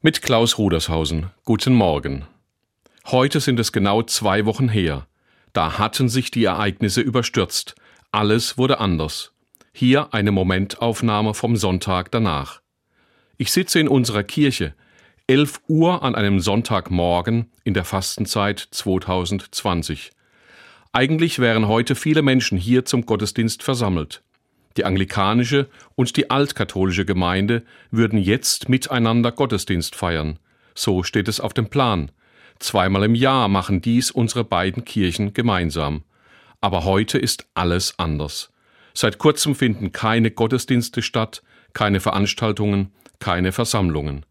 Mit Klaus Rudershausen. Guten Morgen. Heute sind es genau 2 Wochen her. Da hatten sich die Ereignisse überstürzt. Alles wurde anders. Hier eine Momentaufnahme vom Sonntag danach. Ich sitze in unserer Kirche, 11 Uhr an einem Sonntagmorgen in der Fastenzeit 2020. Eigentlich wären heute viele Menschen hier zum Gottesdienst versammelt. Die anglikanische und die altkatholische Gemeinde würden jetzt miteinander Gottesdienst feiern. So steht es auf dem Plan. 2-mal im Jahr machen dies unsere beiden Kirchen gemeinsam. Aber heute ist alles anders. Seit kurzem finden keine Gottesdienste statt, keine Veranstaltungen, keine Versammlungen.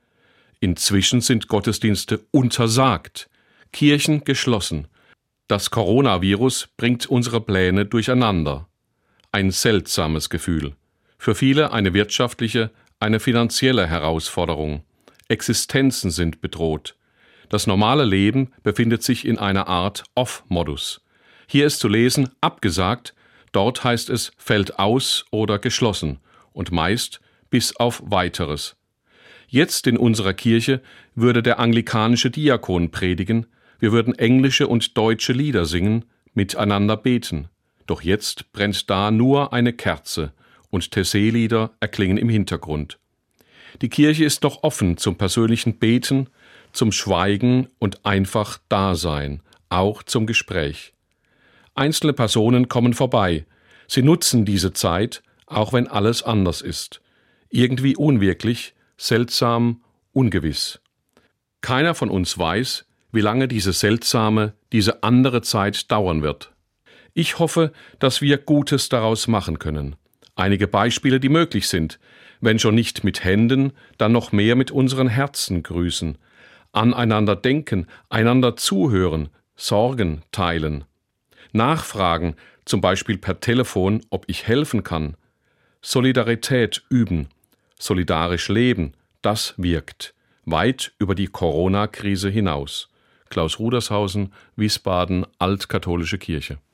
Inzwischen sind Gottesdienste untersagt, Kirchen geschlossen. Das Coronavirus bringt unsere Pläne durcheinander. Ein seltsames Gefühl. Für viele eine wirtschaftliche, eine finanzielle Herausforderung. Existenzen sind bedroht. Das normale Leben befindet sich in einer Art Off-Modus. Hier ist zu lesen, abgesagt, dort heißt es fällt aus oder geschlossen und meist bis auf Weiteres. Jetzt in unserer Kirche würde der anglikanische Diakon predigen, wir würden englische und deutsche Lieder singen, miteinander beten. Doch jetzt brennt da nur eine Kerze und Taizé-Lieder erklingen im Hintergrund. Die Kirche ist noch offen zum persönlichen Beten, zum Schweigen und einfach Dasein, auch zum Gespräch. Einzelne Personen kommen vorbei. Sie nutzen diese Zeit, auch wenn alles anders ist. Irgendwie unwirklich, seltsam, ungewiss. Keiner von uns weiß, wie lange diese seltsame, diese andere Zeit dauern wird. Ich hoffe, dass wir Gutes daraus machen können. Einige Beispiele, die möglich sind. Wenn schon nicht mit Händen, dann noch mehr mit unseren Herzen grüßen. Aneinander denken, einander zuhören, Sorgen teilen. Nachfragen, zum Beispiel per Telefon, ob ich helfen kann. Solidarität üben. Solidarisch leben, das wirkt. Weit über die Corona-Krise hinaus. Klaus Rudershausen, Wiesbaden, Altkatholische Kirche.